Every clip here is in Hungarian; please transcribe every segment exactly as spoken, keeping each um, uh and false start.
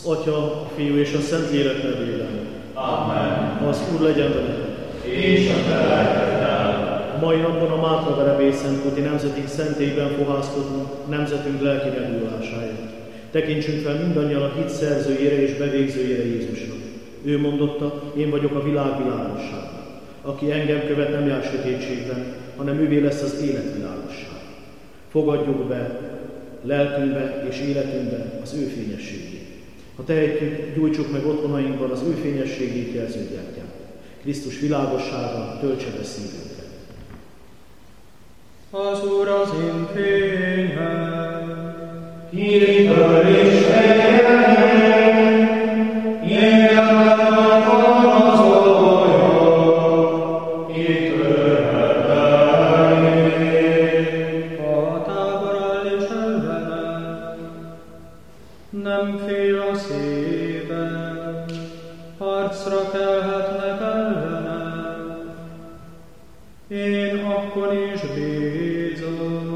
Atya, a Fiú és a Szentlélek nevében. Amen. Az Úr legyen veletek. És a te lelkeddel. A mai napon a Mátra Verebély Szentkoti nemzetünk szentélyben fohászkodunk nemzetünk lelki megújulásáért. Tekintsünk fel mindannyian a hit szerzőjére és bevégzőjére Jézusnak. Ő mondotta, én vagyok a világ világossága. Aki engem követ, nem jár sötétségben, hanem ővé lesz az élet világosság. Fogadjuk be lelkünkbe és életünkbe az ő fényességét. Ha tehetjük, gyújtsuk meg otthonainkban az ő fényességét jelző gyertyát. Krisztus világossága töltse be szívünket. Az Úr az én fényem, Kitől is eljön, ingyenem az olajom, kitörhet eljön. a tábor áll és ellenem, nem fél a szívem, harcra kelhetnek ellenem, én akkor is bízom.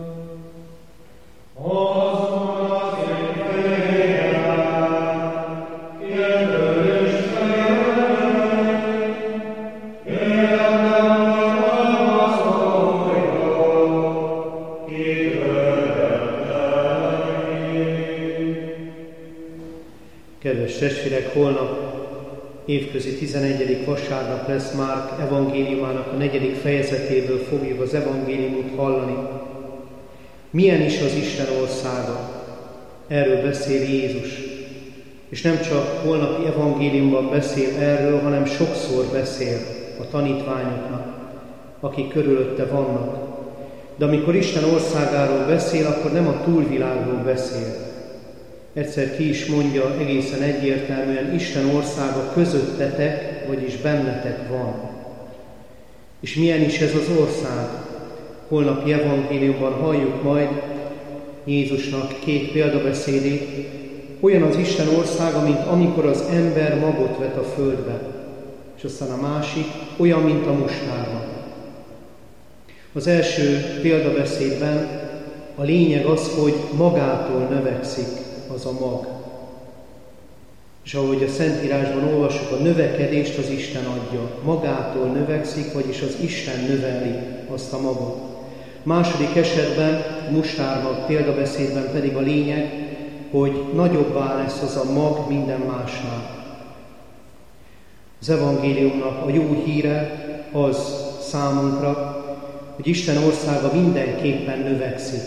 Kedves testvérek, holnap évközi tizenegyedik vasárnap lesz, Márk evangéliumának a negyedik fejezetéből fogjuk az evangéliumot hallani. Milyen is az Isten országa? Erről beszél Jézus. És nem csak holnapi evangéliumban beszél erről, hanem sokszor beszél a tanítványoknak, akik körülötte vannak. De amikor Isten országáról beszél, akkor nem a túlvilágról beszél. Egyszer ki is mondja egészen egyértelműen, Isten országa közöttetek, vagyis bennetek van. És milyen is ez az ország? Holnapi evangéliumban halljuk majd Jézusnak két példabeszédét. Olyan az Isten országa, mint amikor az ember magot vet a földbe. És aztán a másik, olyan, mint a mustárma. Az első példabeszédben a lényeg az, hogy magától növekszik az a mag. És ahogy a Szentírásban olvassuk, a növekedést az Isten adja. Magától növekszik, vagyis az Isten növeli azt a magot. Második esetben, mustármag példabeszédben pedig a lényeg, hogy nagyobbá lesz az a mag minden másnál. Az evangéliumnak a jó híre az számunkra, hogy Isten országa mindenképpen növekszik.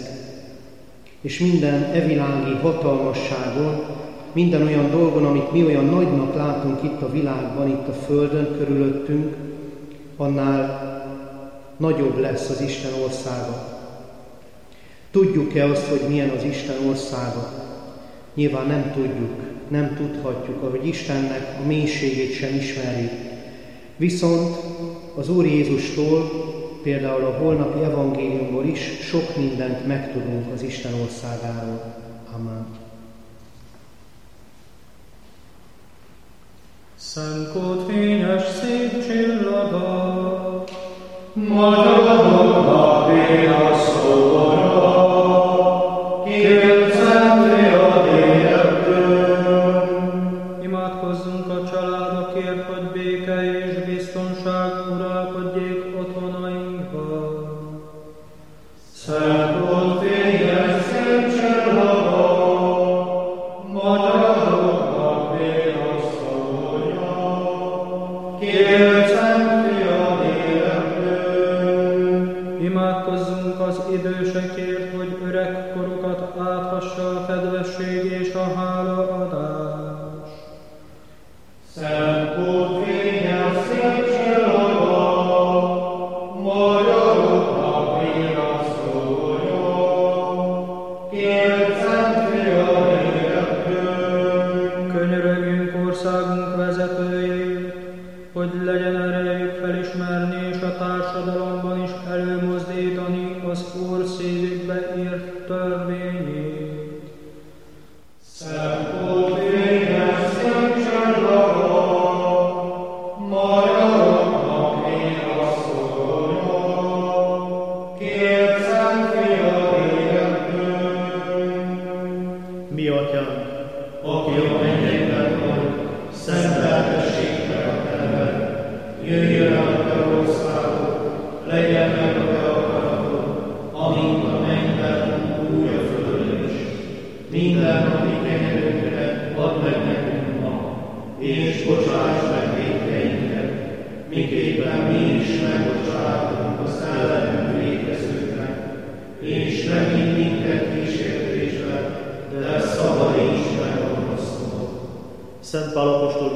És minden evilági hatalmasságon, minden olyan dolgon, amit mi olyan nagynak látunk itt a világban, itt a Földön körülöttünk, annál nagyobb lesz az Isten országa. Tudjuk-e azt, hogy milyen az Isten országa? Nyilván nem tudjuk, nem tudhatjuk, ahogy Istennek a mélységét sem ismerjük. Viszont az Úr Jézustól, például a holnapi evangéliumból is sok mindent megtudunk az Isten országáról. Amen. Szent kód fényes szép csillaga, Magyaroknak vénasszóra, kiért szenté a lélekből. imádkozzunk a családokért, hogy béke és biztonság uralkodjék otthonainkban. Szent kód fényes szép csillaga, magyaroknak vénasszóra, kiért szenté a lélekből. Imádkozzunk az idősekért, hogy öreg korukat áthassa a kedvesség és a hálaadás. Szent kód fényes szép csillaga, magyaroknak vénasszóra, kiért szenté a lélekből. Könyörögjünk országunk vezetőjét, hogy legyen erejük felismerni és a társadalomban is előmozdítani az Úr szívükbe írt törvényét. Szent kód fényes szép csillaga,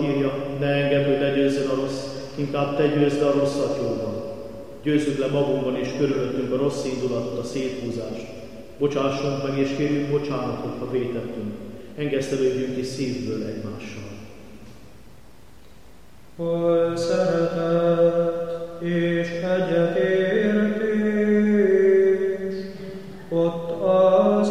írja, ne engedd, hogy legyőzzön a rossz, inkább te győzd a rosszat jóval. Győzzük le magunkban és körülöttünk a rossz indulatot, a széthúzást. Bocsássunk meg és kérjünk bocsánatot, ha vétettünk. Engesztelődjünk ki szívből egymással. Hol szeretet és egyetértés, ott az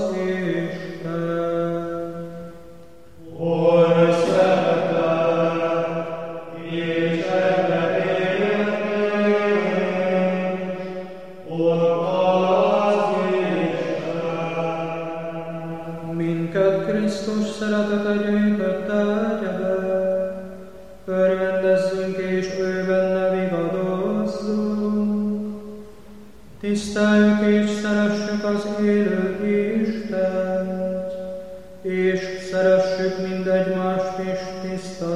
Isten. Hol szeretet és egyetértés, ott az Isten. Minket Krisztus szeretete gyűjtött egyebe, örvendezzünk és ő benne vigadozzunk. Tiszteljük és szeressük az élő Istent, és szeressük mindegymást is tiszta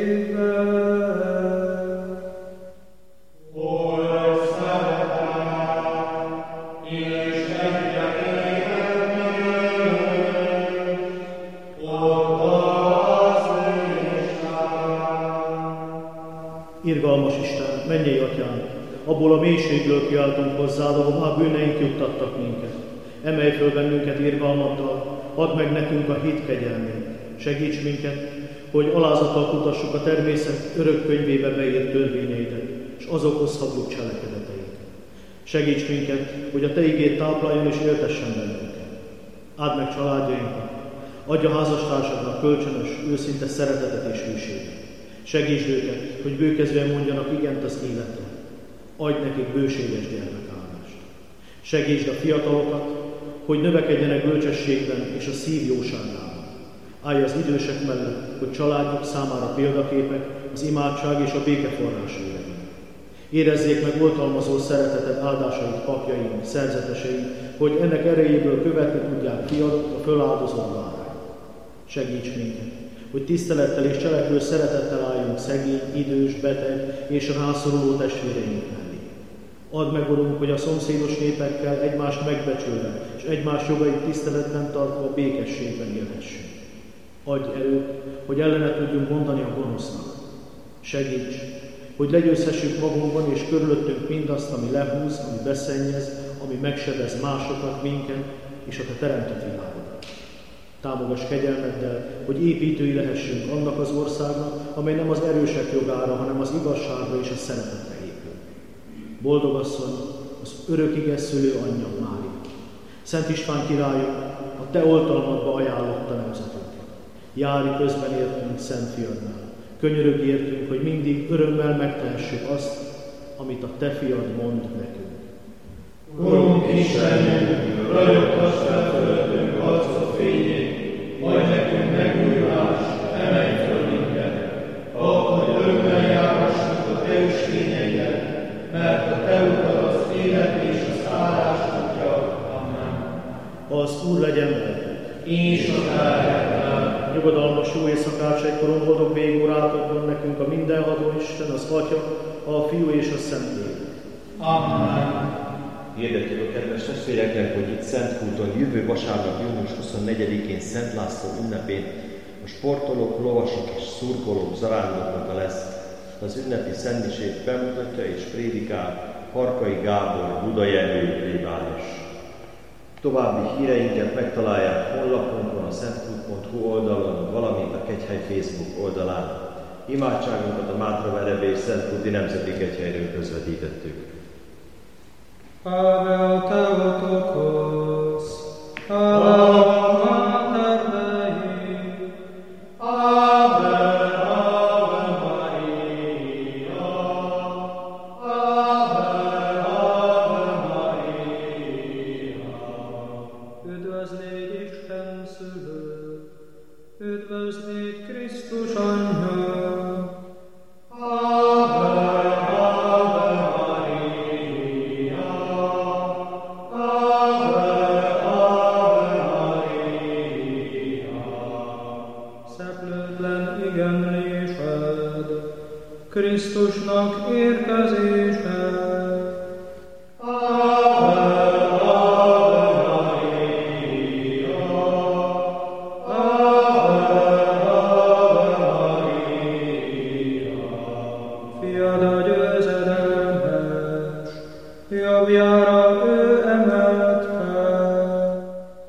szívvel. Hol szeretet és egyetértés, ott az Isten. Irgalmas Isten, mennyei Atyánk, abból a mélységből kiáltunk hozzád, ahová bűneink juttattak minket. Emelj föl bennünket irgalmaddal, add meg nekünk a hit kegyelmét. Segíts minket, hogy alázattal kutassuk a természet örök könyvébe beírt törvényeidet, és azokhoz szabjuk cselekedeteit. Segíts minket, hogy a Te igéd tápláljon és éltessen bennünket. Áld meg családjainkat, adj a házastársadnak kölcsönös, őszinte szeretetet és hűséget. Segítsd őket, hogy bőkezően mondjanak igent az életre. Adj nekik bőséges gyermekállást. Segítsd a fiatalokat, hogy növekedjenek bölcsességben és a szív jóságában. Állj az idősek mellett, hogy családjuk számára példaképek, az imádság és a béke forrásai legyenek. Érezzék meg oltalmazó szereteted áldásait papjaink, szerzeteseink, hogy ennek erejéből követni tudják fiad a föláldozott bárányt. Segíts minket, hogy tisztelettel és cselekvő szeretettel álljunk szegény, idős, beteg és rászoruló testvéreink mellé. Add meg, Urunk, hogy a szomszédos népekkel egymást megbecsülve és egymás jogait tiszteletben tartva békességben élhessünk. Adj erőt, hogy ellene tudjunk mondani a gonosznak. Segíts, hogy legyőzhessük magunkban és körülöttünk mindazt, ami lehúz, ami beszennyez, ami megsebez másokat, minket és a Te teremtett világodat. Támogass kegyelmeddel, hogy építői lehessünk annak az országnak, amely nem az erősek jogára, hanem az igazságra és a szeretetre épül. Boldog asszony, az örökige szülő anyja Mária. Szent István királyok, a Te oltalmadba ajánlotta nemzetünket. Járj közben értünk Szent Fiadnál. Könyörögj értünk, hogy mindig örömmel megtehessük azt, amit a Te Fiad mond nekünk. Urunk Istenünk, ragyogtass fel fölöttünk arcod fényét, majd nekünk megújulást, emelj föl minket, ahogy örömmel járhassuk a Te ösvényeidet, mert a Te utad az élet és az áldás útja. Amen. Az Úr legyen veletek. És a lelkeddel. Nyugodalmas jó éjszakát, egykoron boldog végórát adjon nekünk a mindenható Isten, az Atya, a Fiú és a Szentlélek. Amen. Hirdetjük a kedves testvéreknek, hogy itt Szentkúton jövő vasárnap, június huszonnegyedikén Szent László ünnepén a sportolók, lovasok és szurkolók zarándoklata lesz. Az ünnepi szentmisét bemutatja és prédikál Harkai Gábor, Budajelvői plébános. További híreinket megtalálják honlapunkon, a szentkút pont hu oldalon, valamint a Kegyhely Facebook oldalán. Imádságunkat a Mátraverebé Szentkúti Nemzeti Kegyhelyről közvetítettük. Ave Theotokos, Ave Mater Dei, Ave, Ave Maria, Ave, Ave Maria. üdvözlégy Isten szülő, üdvözlégy Krisztus anyja, Ave, Ave Maria, Ave, Mária, ő emelt fel.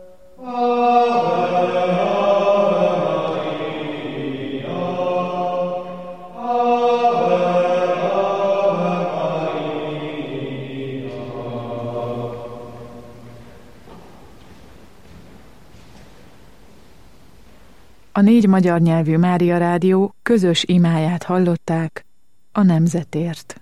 A négy magyar nyelvű Mária Rádió közös imáját hallották a nemzetért.